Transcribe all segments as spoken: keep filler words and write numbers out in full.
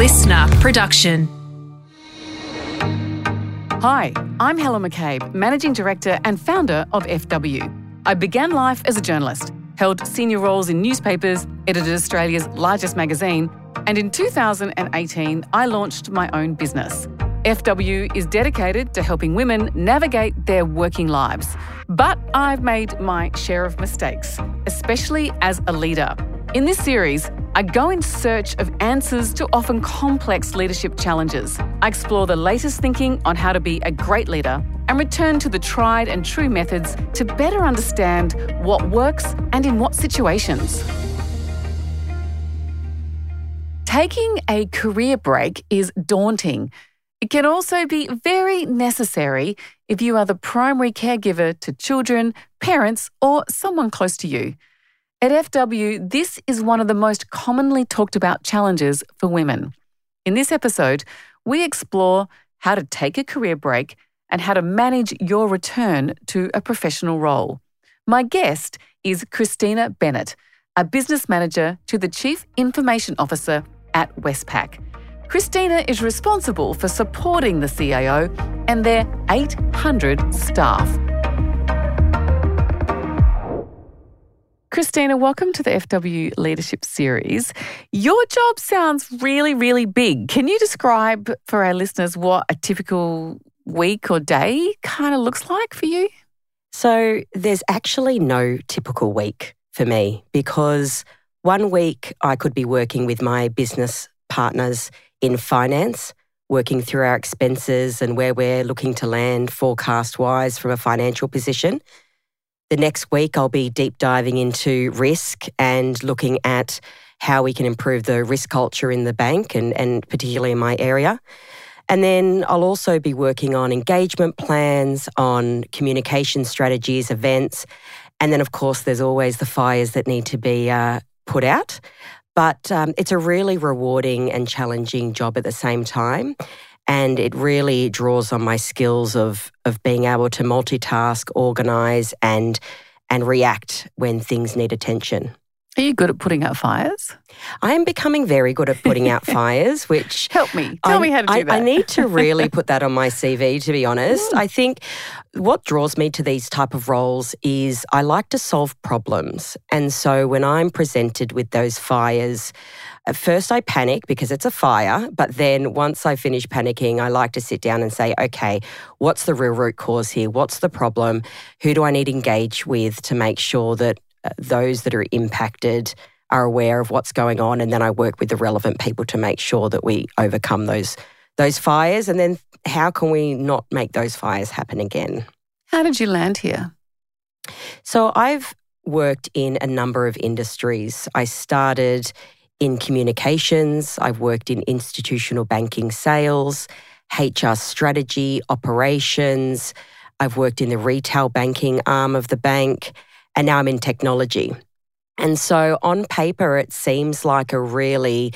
listener production. Hi, I'm Helen McCabe, Managing Director and founder of F W. I began life as a journalist, held senior roles in newspapers, edited Australia's largest magazine, and in two thousand eighteen, I launched my own business. F W is dedicated to helping women navigate their working lives. But I've made my share of mistakes, especially as a leader. In this series, I go in search of answers to often complex leadership challenges. I explore the latest thinking on how to be a great leader and return to the tried and true methods to better understand what works and in what situations. Taking a career break is daunting. It can also be very necessary if you are the primary caregiver to children, parents, or someone close to you. At F W, this is one of the most commonly talked about challenges for women. In this episode, we explore how to take a career break and how to manage your return to a professional role. My guest is Christina Bennett, a business manager to the Chief Information Officer at Westpac. Christina is responsible for supporting the C I O and their eight hundred staff. Christina, welcome to the F W Leadership Series. Your job sounds really, really big. Can you describe for our listeners what a typical week or day kind of looks like for you? So there's actually no typical week for me because one week I could be working with my business partners in finance, working through our expenses and where we're looking to land forecast-wise from a financial position. The next week, I'll be deep diving into risk and looking at how we can improve the risk culture in the bank and, and particularly in my area. And then I'll also be working on engagement plans, on communication strategies, events. And then, of course, there's always the fires that need to be uh, put out. But um, it's a really rewarding and challenging job at the same time. And it really draws on my skills of of being able to multitask, organise and and react when things need attention. Are you good at putting out fires? I am becoming very good at putting out fires, which... Help me. Tell I, me how to do I, that. I need to really put that on my C V, to be honest. I think what draws me to these type of roles is I like to solve problems. And so when I'm presented with those fires, at first I panic because it's a fire, but then once I finish panicking, I like to sit down and say, okay, what's the real root cause here? What's the problem? Who do I need to engage with to make sure that those that are impacted are aware of what's going on, and then I work with the relevant people to make sure that we overcome those those fires, and then how can we not make those fires happen again? How did you land here? So I've worked in a number of industries. I started in communications, I've worked in institutional banking sales, H R strategy, operations, I've worked in the retail banking arm of the bank, and now I'm in technology. And so on paper, it seems like a really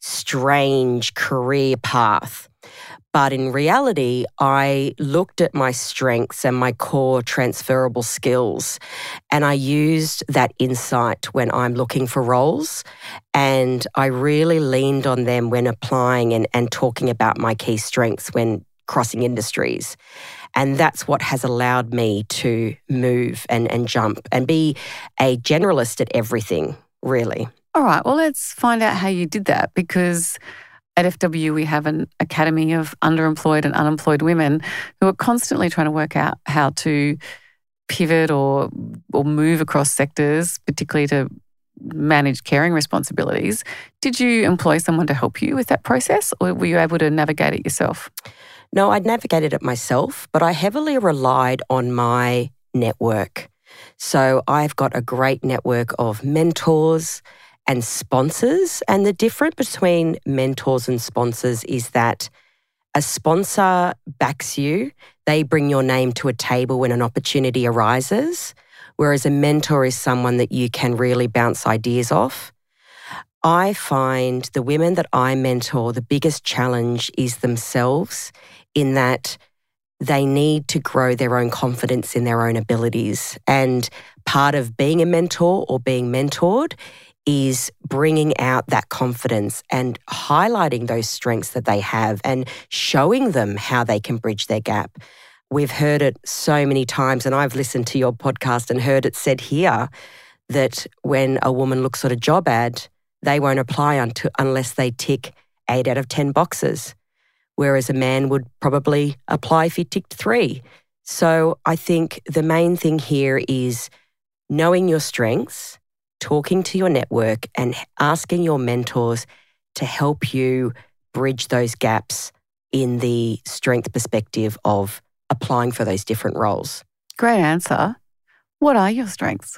strange career path. But in reality, I looked at my strengths and my core transferable skills, and I used that insight when I'm looking for roles. And I really leaned on them when applying and, and talking about my key strengths when crossing industries. And that's what has allowed me to move and, and jump and be a generalist at everything, really. All right, well, let's find out how you did that, because at F W we have an academy of underemployed and unemployed women who are constantly trying to work out how to pivot or or move across sectors, particularly to manage caring responsibilities. Did you employ someone to help you with that process, or were you able to navigate it yourself? No, I'd navigated it myself, but I heavily relied on my network. So I've got a great network of mentors and sponsors. And the difference between mentors and sponsors is that a sponsor backs you. They bring your name to a table when an opportunity arises, whereas a mentor is someone that you can really bounce ideas off. I find the women that I mentor, the biggest challenge is themselves, in that they need to grow their own confidence in their own abilities. And part of being a mentor or being mentored is bringing out that confidence and highlighting those strengths that they have and showing them how they can bridge their gap. We've heard it so many times, and I've listened to your podcast and heard it said here that when a woman looks at a job ad, they won't apply until, unless they tick eight out of ten boxes, whereas a man would probably apply if he ticked three. So I think the main thing here is knowing your strengths, talking to your network and asking your mentors to help you bridge those gaps in the strength perspective of applying for those different roles. Great answer. What are your strengths?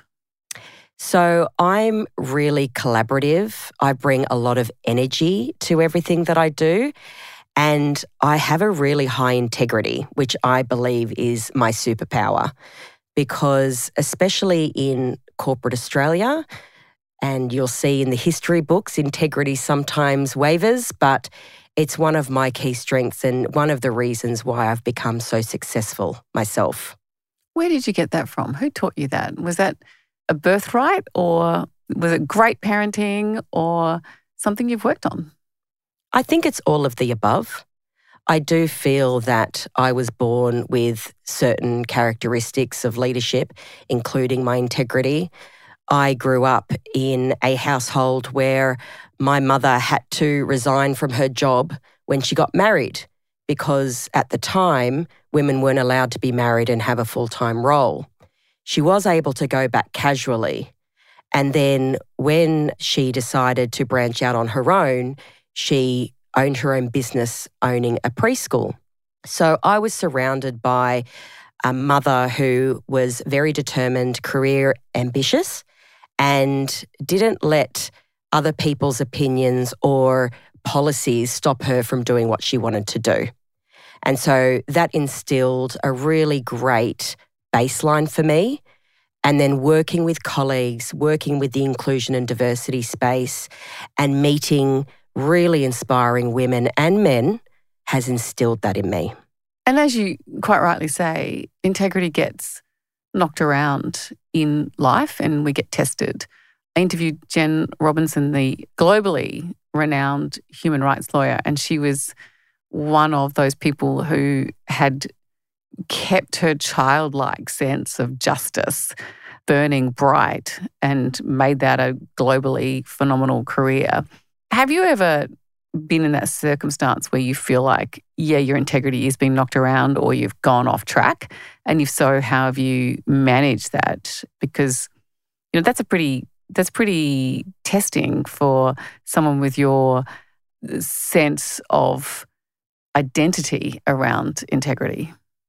So I'm really collaborative. I bring a lot of energy to everything that I do. And I have a really high integrity, which I believe is my superpower, because especially in corporate Australia, and you'll see in the history books, integrity sometimes wavers, but it's one of my key strengths and one of the reasons why I've become so successful myself. Where did you get that from? Who taught you that? Was that a birthright, or was it great parenting, or something you've worked on? I think it's all of the above. I do feel that I was born with certain characteristics of leadership, including my integrity. I grew up in a household where my mother had to resign from her job when she got married, because at the time, women weren't allowed to be married and have a full-time role. She was able to go back casually. And then when she decided to branch out on her own, she owned her own business owning a preschool. So I was surrounded by a mother who was very determined, career ambitious, and didn't let other people's opinions or policies stop her from doing what she wanted to do. And so that instilled a really great baseline for me. And then working with colleagues, working with the inclusion and diversity space, and meeting really inspiring women and men has instilled that in me. And as you quite rightly say, integrity gets knocked around in life and we get tested. I interviewed Jen Robinson, the globally renowned human rights lawyer, and she was one of those people who had kept her childlike sense of justice burning bright and made that a globally phenomenal career. Have you ever been in that circumstance where you feel like, yeah, your integrity is being knocked around or you've gone off track? And if so, how have you managed that? Because, you know, that's a pretty, that's pretty testing for someone with your sense of identity around integrity.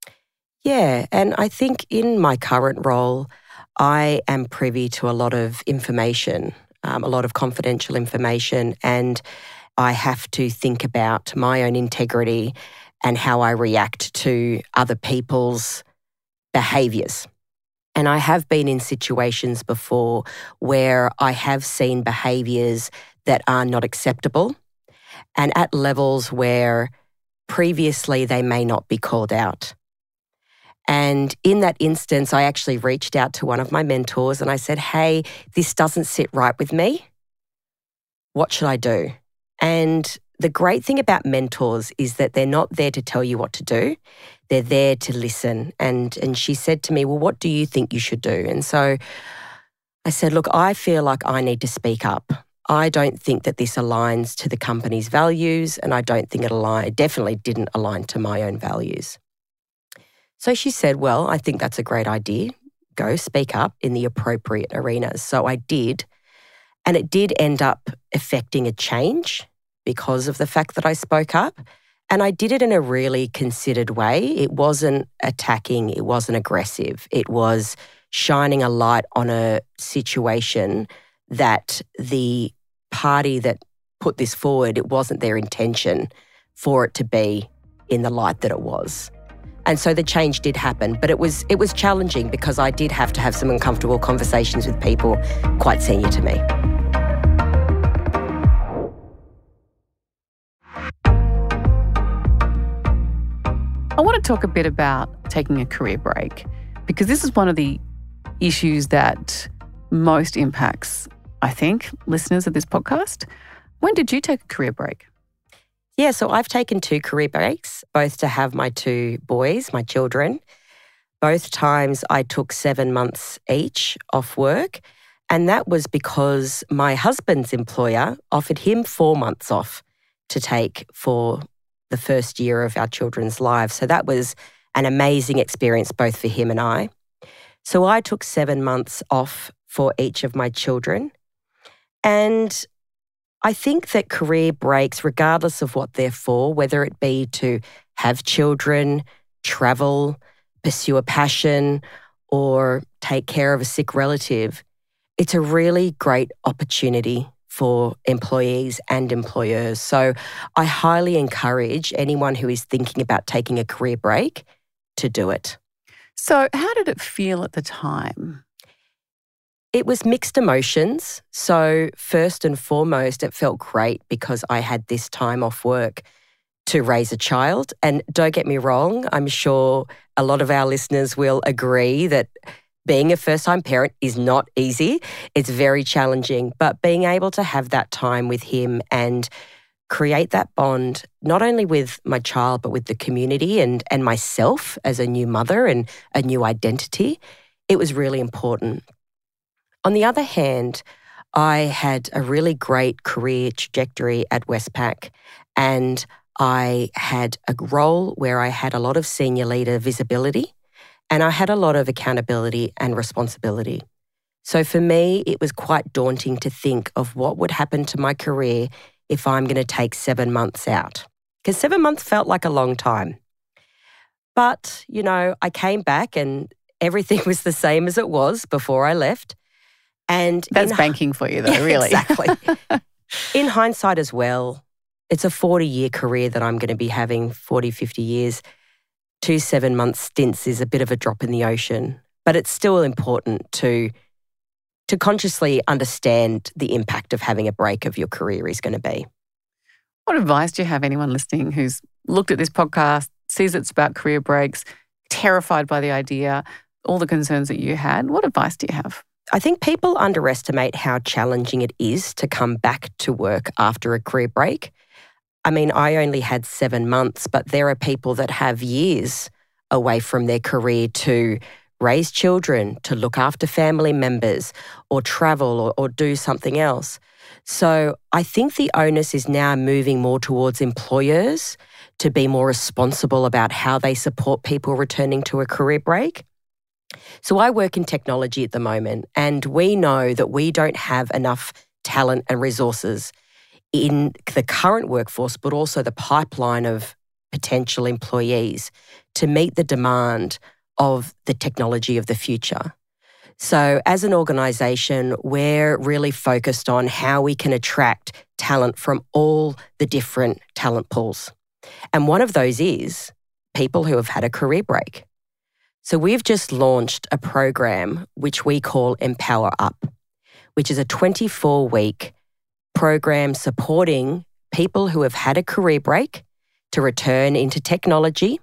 Yeah, and I think in my current role, I am privy to a lot of information, um, a lot of confidential information, and I have to think about my own integrity and how I react to other people's behaviours. And I have been in situations before where I have seen behaviours that are not acceptable and at levels where previously they may not be called out. And in that instance, I actually reached out to one of my mentors and I said, hey, this doesn't sit right with me. What should I do? And the great thing about mentors is that they're not there to tell you what to do. They're there to listen. And, and she said to me, well, what do you think you should do? And so I said, look, I feel like I need to speak up. I don't think that this aligns to the company's values, and I don't think it align, it definitely didn't align to my own values. So she said, well, I think that's a great idea. Go speak up in the appropriate arenas. So I did. And it did end up affecting a change because of the fact that I spoke up. And I did it in a really considered way. It wasn't attacking. It wasn't aggressive. It was shining a light on a situation that the party that put this forward, it wasn't their intention for it to be in the light that it was. And so the change did happen, but it was it was challenging because I did have to have some uncomfortable conversations with people quite senior to me. I want to talk a bit about taking a career break, because this is one of the issues that most impacts I think, listeners of this podcast. When did you take a career break? Yeah, so I've taken two career breaks, both to have my two boys, my children. Both times I took seven months each off work. And that was because my husband's employer offered him four months off to take for the first year of our children's lives. So that was an amazing experience both for him and I. So I took seven months off for each of my children. And I think that career breaks, regardless of what they're for, whether it be to have children, travel, pursue a passion, or take care of a sick relative, it's a really great opportunity for employees and employers. So I highly encourage anyone who is thinking about taking a career break to do it. So how did it feel at the time? It was mixed emotions. So first and foremost, it felt great because I had this time off work to raise a child. And don't get me wrong, I'm sure a lot of our listeners will agree that being a first-time parent is not easy. It's very challenging, but being able to have that time with him and create that bond, not only with my child, but with the community and, and myself as a new mother and a new identity, it was really important. On the other hand, I had a really great career trajectory at Westpac, and I had a role where I had a lot of senior leader visibility. And I had a lot of accountability and responsibility. So for me, it was quite daunting to think of what would happen to my career if I'm going to take seven months out. Because seven months felt like a long time. But, you know, I came back and everything was the same as it was before I left. And That's in, banking for you though, yeah, really. Exactly. In hindsight as well, it's a forty-year career that I'm going to be having, forty, fifty years. Two seven-month stints is a bit of a drop in the ocean, but it's still important to, to consciously understand the impact of having a break of your career is going to be. What advice do you have anyone listening who's looked at this podcast, sees it's about career breaks, terrified by the idea, all the concerns that you had? What advice do you have? I think people underestimate how challenging it is to come back to work after a career break. I mean, I only had seven months, but there are people that have years away from their career to raise children, to look after family members, or travel or, or do something else. So I think the onus is now moving more towards employers to be more responsible about how they support people returning to a career break. So I work in technology at the moment, and we know that we don't have enough talent and resources in the current workforce, but also the pipeline of potential employees to meet the demand of the technology of the future. So as an organisation, we're really focused on how we can attract talent from all the different talent pools. And one of those is people who have had a career break. So we've just launched a program which we call Empower Up, which is a twenty-four week program supporting people who have had a career break to return into technology,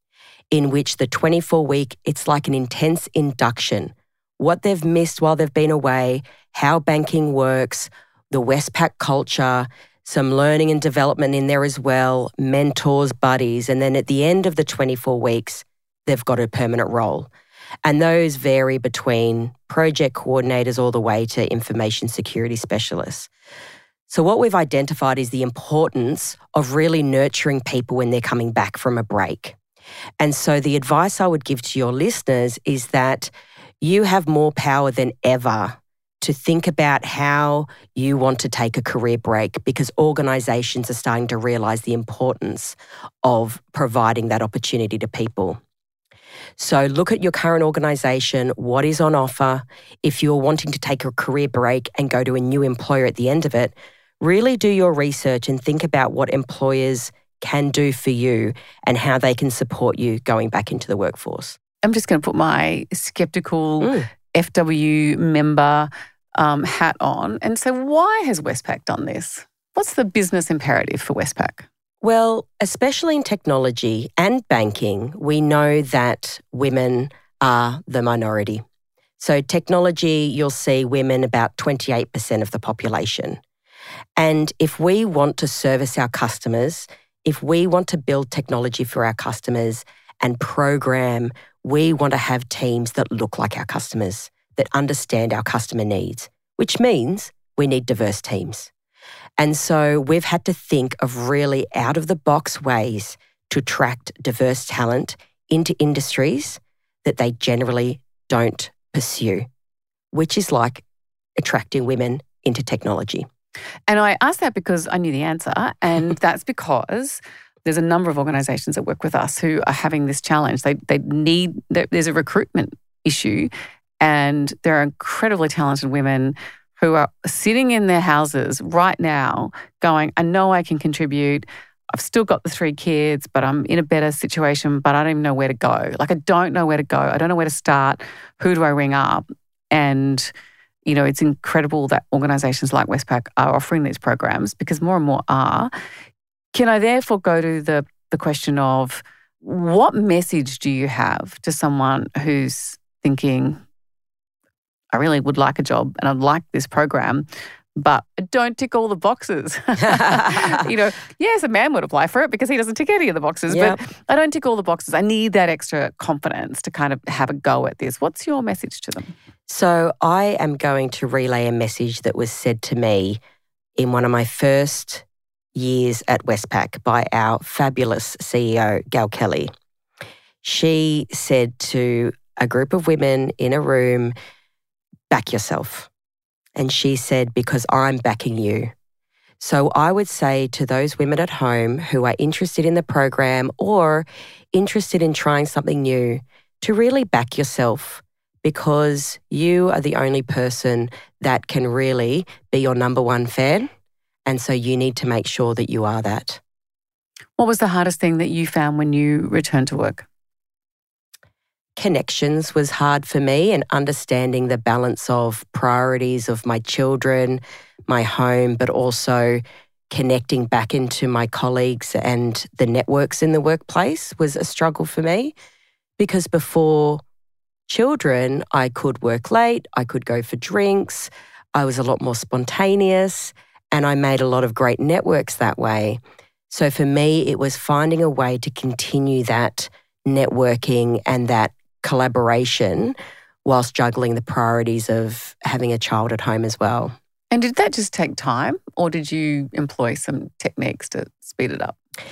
in which the twenty-four week, it's like an intense induction. What they've missed while they've been away, how banking works, the Westpac culture, some learning and development in there as well, mentors, buddies, and then at the end of the twenty-four weeks, they've got a permanent role. And those vary between project coordinators all the way to information security specialists. So what we've identified is the importance of really nurturing people when they're coming back from a break. And so the advice I would give to your listeners is that you have more power than ever to think about how you want to take a career break, because organisations are starting to realise the importance of providing that opportunity to people. So look at your current organisation, what is on offer. If you're wanting to take a career break and go to a new employer at the end of it, really do your research and think about what employers can do for you and how they can support you going back into the workforce. I'm just going to put my skeptical Mm. F W member um, hat on and say, why has Westpac done this? What's the business imperative for Westpac? Well, especially in technology and banking, we know that women are the minority. So technology, you'll see women about twenty-eight percent of the population. And if we want to service our customers, if we want to build technology for our customers and program, we want to have teams that look like our customers, that understand our customer needs, which means we need diverse teams. And so we've had to think of really out-of-the-box ways to attract diverse talent into industries that they generally don't pursue, which is like attracting women into technology. And I asked that because I knew the answer, and that's because there's a number of organisations that work with us who are having this challenge. They they need, there's a recruitment issue, and there are incredibly talented women who are sitting in their houses right now going, I know I can contribute. I've still got the three kids, but I'm in a better situation, but I don't even know where to go. Like, I don't know where to go. I don't know where to start. Who do I ring up? And, you know, it's incredible that organisations like Westpac are offering these programs, because more and more are. Can I therefore go to the, the question of, what message do you have to someone who's thinking, I really would like a job and I'd like this program, but I don't tick all the boxes? You know, yes, a man would apply for it because he doesn't tick any of the boxes, yep. But I don't tick all the boxes. I need that extra confidence to kind of have a go at this. What's your message to them? So I am going to relay a message that was said to me in one of my first years at Westpac by our fabulous C E O, Gail Kelly. She said to a group of women in a room, back yourself. And she said, because I'm backing you. So I would say to those women at home who are interested in the program or interested in trying something new, to really back yourself, because you are the only person that can really be your number one fan. And so you need to make sure that you are that. What was the hardest thing that you found when you returned to work? Connections was hard for me, and understanding the balance of priorities of my children, my home, but also connecting back into my colleagues and the networks in the workplace was a struggle for me, because before children, I could work late, I could go for drinks, I was a lot more spontaneous, and I made a lot of great networks that way. So for me, it was finding a way to continue that networking and that collaboration whilst juggling the priorities of having a child at home as well. And did that just take time, or did you employ some techniques to speed it up?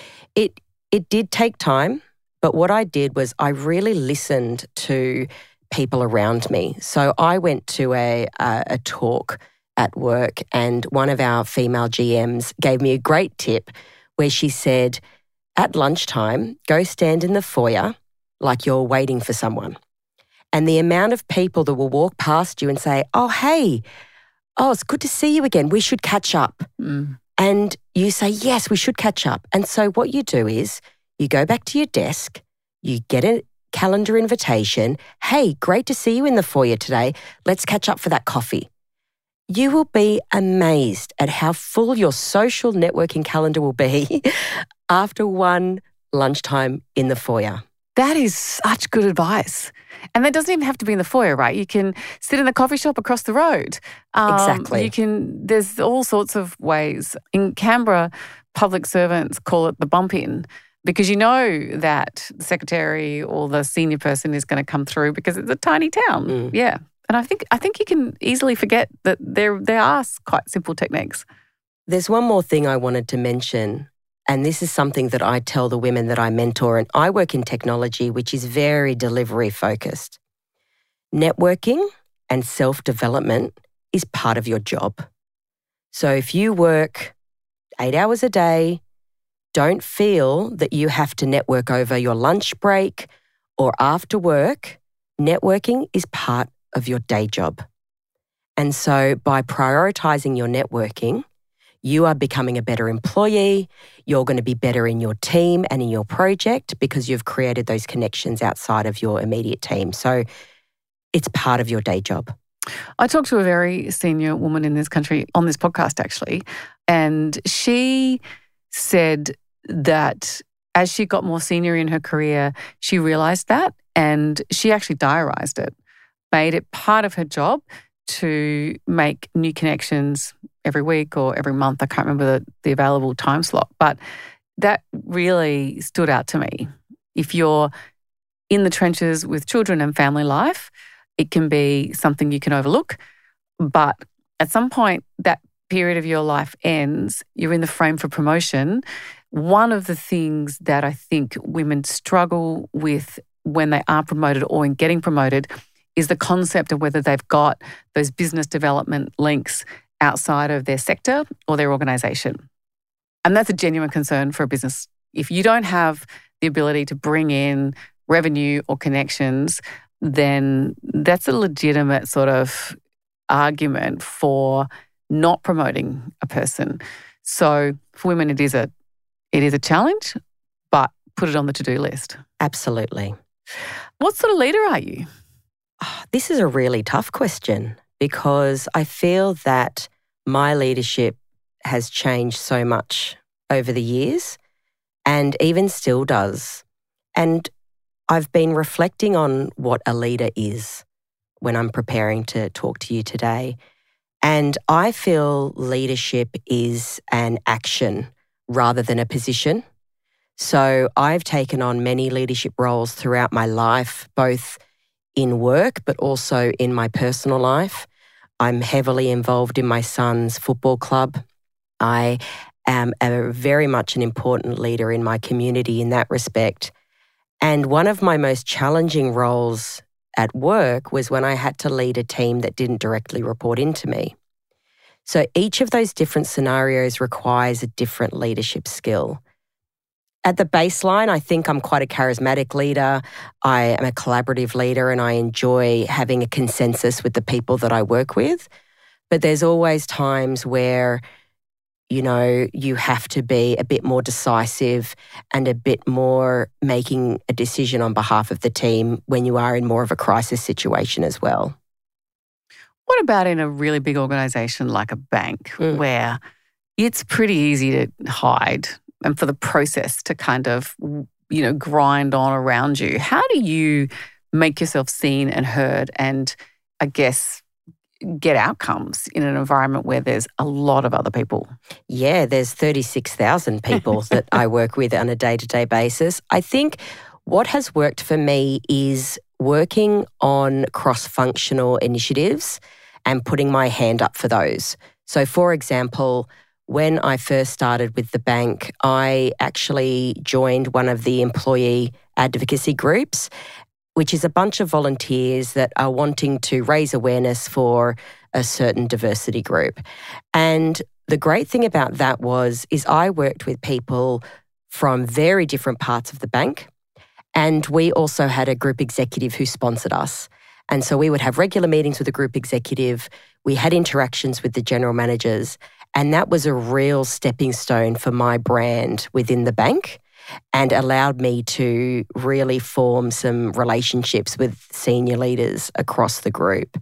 It it did take time, but what I did was I really listened to people around me. So I went to a a, a talk at work, and one of our female G Ms gave me a great tip where she said, at lunchtime, go stand in the foyer like you're waiting for someone. And the amount of people that will walk past you and say, oh, hey, oh, it's good to see you again. We should catch up. Mm. And you say, yes, we should catch up. And so what you do is you go back to your desk, you get a calendar invitation. Hey, great to see you in the foyer today. Let's catch up for that coffee. You will be amazed at how full your social networking calendar will be after one lunchtime in the foyer. That is such good advice. And that doesn't even have to be in the foyer, right? You can sit in the coffee shop across the road. Um, exactly. You can, there's all sorts of ways. In Canberra, public servants call it the bump in, because you know that the secretary or the senior person is going to come through because it's a tiny town. Mm. Yeah. And I think I think you can easily forget that there there are quite simple techniques. There's one more thing I wanted to mention. And this is something that I tell the women that I mentor, and I work in technology, which is very delivery focused. Networking and self-development is part of your job. So if you work eight hours a day, don't feel that you have to network over your lunch break or after work. Networking is part of your day job. And so by prioritizing your networking, you are becoming a better employee. You're going to be better in your team and in your project because you've created those connections outside of your immediate team. So it's part of your day job. I talked to a very senior woman in this country on this podcast, actually, and she said that as she got more senior in her career, she realised that, and she actually diarised it. made it part of her job to make new connections every week or every month. I can't remember the, the available time slot, but that really stood out to me. If you're in the trenches with children and family life, it can be something you can overlook. But at some point, that period of your life ends, you're in the frame for promotion. One of the things that I think women struggle with when they are promoted or in getting promoted is the concept of whether they've got those business development links outside of their sector or their organisation. And that's a genuine concern for a business. If you don't have the ability to bring in revenue or connections, then that's a legitimate sort of argument for not promoting a person. So for women, it is a it is a challenge, but put it on the to-do list. Absolutely. What sort of leader are you? Oh, this is a really tough question because I feel that my leadership has changed so much over the years and even still does. And I've been reflecting on what a leader is when I'm preparing to talk to you today. And I feel leadership is an action rather than a position. So I've taken on many leadership roles throughout my life, both in work but also in my personal life. I'm heavily involved in my son's football club. I am a very much an important leader in my community in that respect. And one of my most challenging roles at work was when I had to lead a team that didn't directly report into me. So each of those different scenarios requires a different leadership skill. At the baseline, I think I'm quite a charismatic leader. I am a collaborative leader and I enjoy having a consensus with the people that I work with. But there's always times where, you know, you have to be a bit more decisive and a bit more making a decision on behalf of the team when you are in more of a crisis situation as well. What about in a really big organisation like a bank mm. where it's pretty easy to hide and for the process to kind of, you know, grind on around you? How do you make yourself seen and heard and, I guess, get outcomes in an environment where there's a lot of other people? Yeah, there's thirty-six thousand people that I work with on a day-to-day basis. I think what has worked for me is working on cross-functional initiatives and putting my hand up for those. So, for example, when I first started with the bank, I actually joined one of the employee advocacy groups, which is a bunch of volunteers that are wanting to raise awareness for a certain diversity group. And the great thing about that was, is I worked with people from very different parts of the bank. And we also had a group executive who sponsored us. And so we would have regular meetings with the group executive. We had interactions with the general managers. And that was a real stepping stone for my brand within the bank and allowed me to really form some relationships with senior leaders across the group.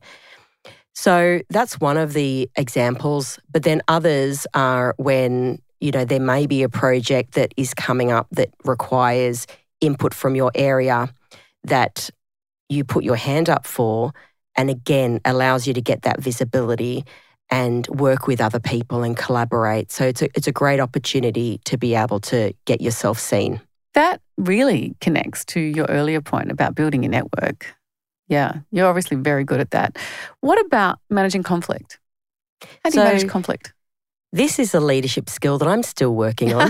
So that's one of the examples. But then others are when, you know, there may be a project that is coming up that requires input from your area that you put your hand up for, and again, allows you to get that visibility and work with other people and collaborate. So it's a, it's a great opportunity to be able to get yourself seen. That really connects to your earlier point about building a network. Yeah, you're obviously very good at that. What about managing conflict? How do so, you manage conflict? This is a leadership skill that I'm still working on.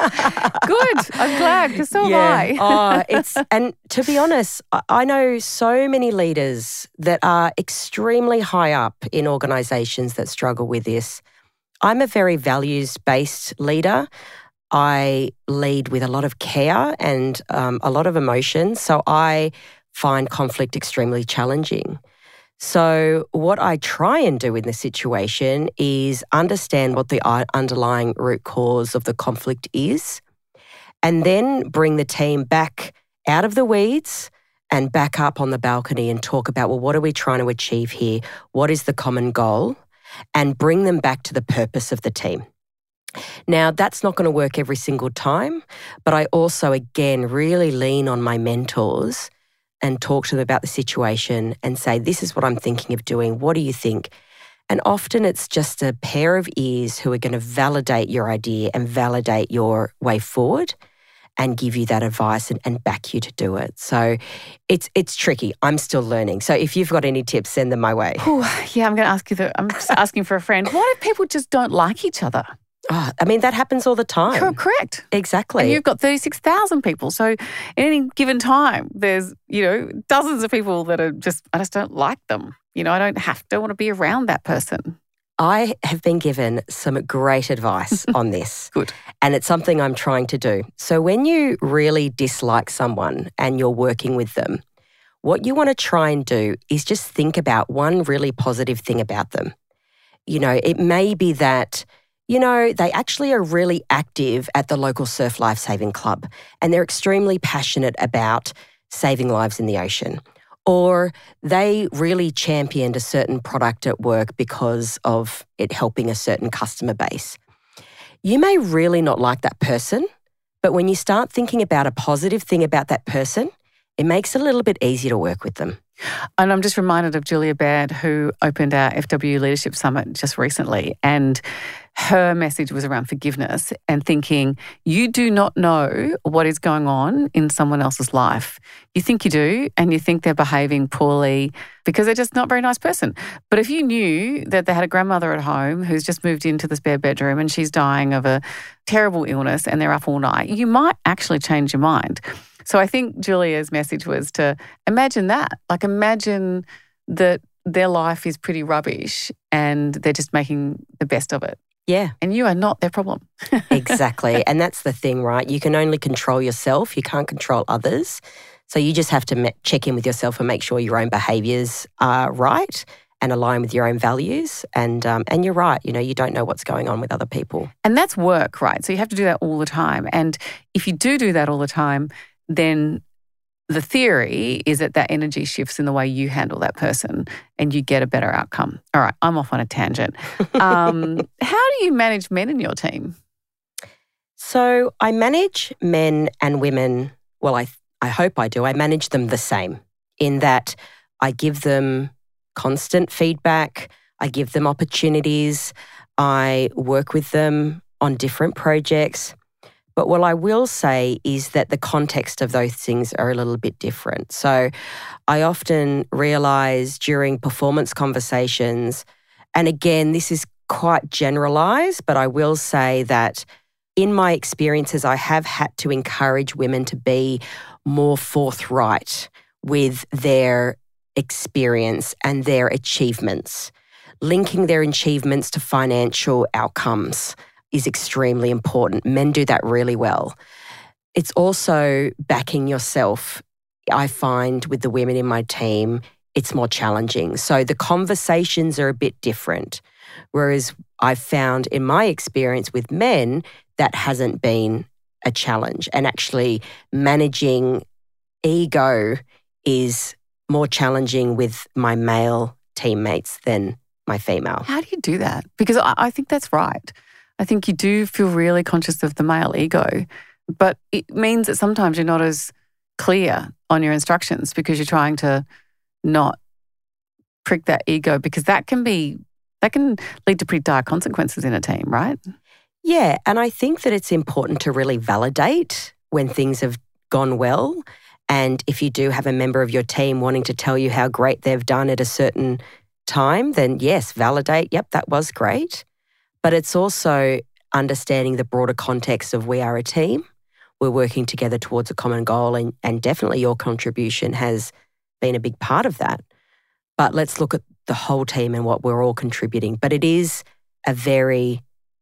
Good. I'm glad, because so yeah. am I. oh, it's and to be honest, I know so many leaders that are extremely high up in organisations that struggle with this. I'm a very values-based leader. I lead with a lot of care and um, a lot of emotion, so I find conflict extremely challenging. So what I try and do in this situation is understand what the underlying root cause of the conflict is, and then bring the team back out of the weeds and back up on the balcony and talk about, well, what are we trying to achieve here? What is the common goal? And bring them back to the purpose of the team. Now, that's not going to work every single time, but I also, again, really lean on my mentors and talk to them about the situation and say, this is what I'm thinking of doing. What do you think? And often it's just a pair of ears who are going to validate your idea and validate your way forward and give you that advice and, and back you to do it. So it's it's tricky. I'm still learning. So if you've got any tips, send them my way. Ooh, yeah, I'm going to ask you, the, I'm just asking for a friend. What if people just don't like each other? Oh, I mean, that happens all the time. Correct. Exactly. And you've got thirty-six thousand people. So at any given time, there's, you know, dozens of people that are just, I just don't like them. You know, I don't have to want to be around that person. I have been given some great advice on this. Good. And it's something I'm trying to do. So when you really dislike someone and you're working with them, what you want to try and do is just think about one really positive thing about them. You know, it may be that, you know, they actually are really active at the local surf lifesaving club and they're extremely passionate about saving lives in the ocean. Or they really championed a certain product at work because of it helping a certain customer base. You may really not like that person, but when you start thinking about a positive thing about that person, it makes it a little bit easier to work with them. And I'm just reminded of Julia Baird, who opened our F W Leadership Summit just recently. And her message was around forgiveness and thinking, you do not know what is going on in someone else's life. You think you do, and you think they're behaving poorly because they're just not a very nice person. But if you knew that they had a grandmother at home who's just moved into the spare bedroom and she's dying of a terrible illness and they're up all night, you might actually change your mind. So I think Julia's message was to imagine that. Like imagine that their life is pretty rubbish and they're just making the best of it. Yeah. And you are not their problem. Exactly. And that's the thing, right? You can only control yourself. You can't control others. So you just have to me- check in with yourself and make sure your own behaviours are right and align with your own values. And um, and you're right, you know, you don't know what's going on with other people. And that's work, right? So you have to do that all the time. And if you do do that all the time, then the theory is that that energy shifts in the way you handle that person and you get a better outcome. All right, I'm off on a tangent. Um, how do you manage men in your team? So I manage men and women, well, I I hope I do. I manage them the same in that I give them constant feedback, I give them opportunities, I work with them on different projects. But what I will say is that the context of those things are a little bit different. So I often realise during performance conversations, and again, this is quite generalised, but I will say that in my experiences, I have had to encourage women to be more forthright with their experience and their achievements. Linking their achievements to financial outcomes is extremely important. Men do that really well. It's also backing yourself. I find with the women in my team, it's more challenging. So the conversations are a bit different. Whereas I've found in my experience with men, that hasn't been a challenge. And actually managing ego is more challenging with my male teammates than my female. How do you do that? Because I, I think that's right. I think you do feel really conscious of the male ego, but it means that sometimes you're not as clear on your instructions because you're trying to not prick that ego, because that can be, that can lead to pretty dire consequences in a team, right? Yeah, and I think that it's important to really validate when things have gone well. And if you do have a member of your team wanting to tell you how great they've done at a certain time, then yes, validate, yep, that was great. But it's also understanding the broader context of we are a team. We're working together towards a common goal, and, and definitely your contribution has been a big part of that. But let's look at the whole team and what we're all contributing. But it is a very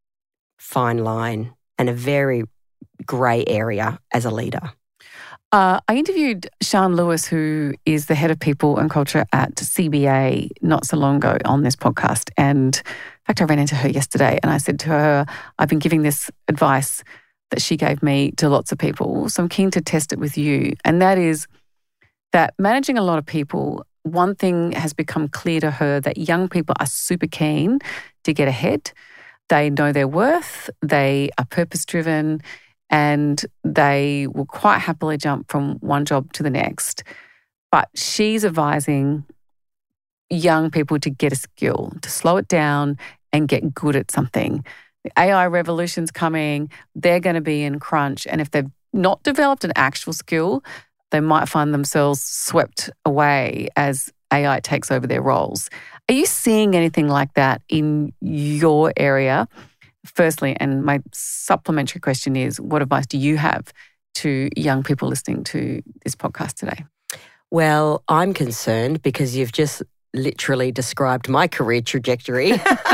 fine line and a very grey area as a leader. Uh, I interviewed Sian Lewis, who is the head of people and culture at C B A, not so long ago on this podcast. And in fact, I ran into her yesterday and I said to her, I've been giving this advice that she gave me to lots of people, so I'm keen to test it with you. And that is that managing a lot of people, one thing has become clear to her, that young people are super keen to get ahead. They know their worth, they are purpose-driven, and they will quite happily jump from one job to the next. But she's advising young people to get a skill, to slow it down and get good at something. The A I revolution's coming. They're going to be in crunch. And if they've not developed an actual skill, they might find themselves swept away as A I takes over their roles. Are you seeing anything like that in your area? Firstly, and my supplementary question is, what advice do you have to young people listening to this podcast today? Well, I'm concerned because you've just literally described my career trajectory.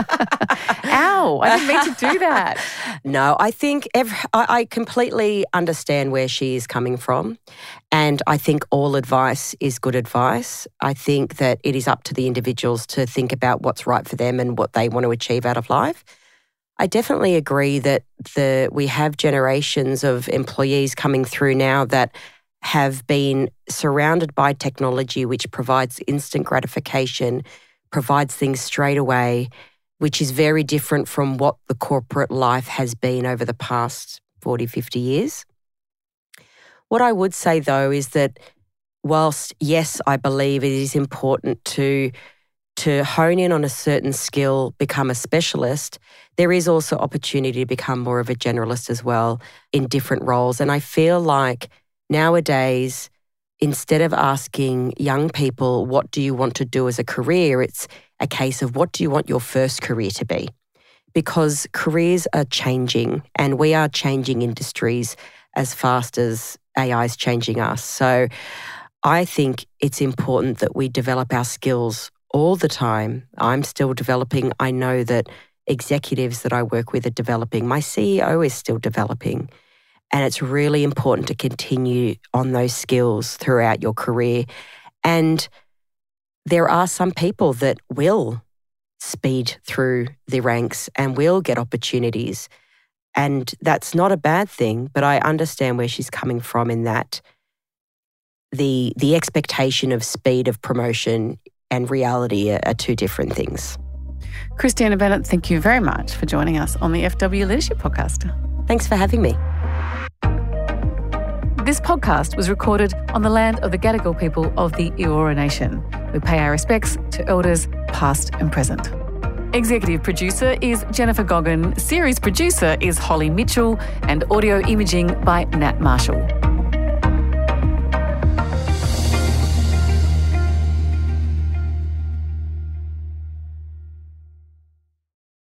Ow, I didn't mean to do that. No, I think every, I, I completely understand where she is coming from, and I think all advice is good advice. I think that it is up to the individuals to think about what's right for them and what they want to achieve out of life. I definitely agree that the we have generations of employees coming through now that have been surrounded by technology which provides instant gratification, provides things straight away, which is very different from what the corporate life has been over the past forty, fifty years. What I would say, though, is that whilst, yes, I believe it is important to, to hone in on a certain skill, become a specialist, there is also opportunity to become more of a generalist as well in different roles. And I feel like nowadays, instead of asking young people, what do you want to do as a career, it's a case of what do you want your first career to be? Because careers are changing and we are changing industries as fast as A I is changing us. So I think it's important that we develop our skills all the time. I'm still developing. I know that executives that I work with are developing. My C E O is still developing. And it's really important to continue on those skills throughout your career. And there are some people that will speed through the ranks and will get opportunities. And that's not a bad thing, but I understand where she's coming from in that the, the expectation of speed of promotion and reality are, are two different things. Christiana Bennett, thank you very much for joining us on the F W Leadership Podcast. Thanks for having me. This podcast was recorded on the land of the Gadigal people of the Eora Nation. We pay our respects to elders past and present. Executive producer is Jennifer Goggin, series producer is Holly Mitchell, and audio imaging by Nat Marshall.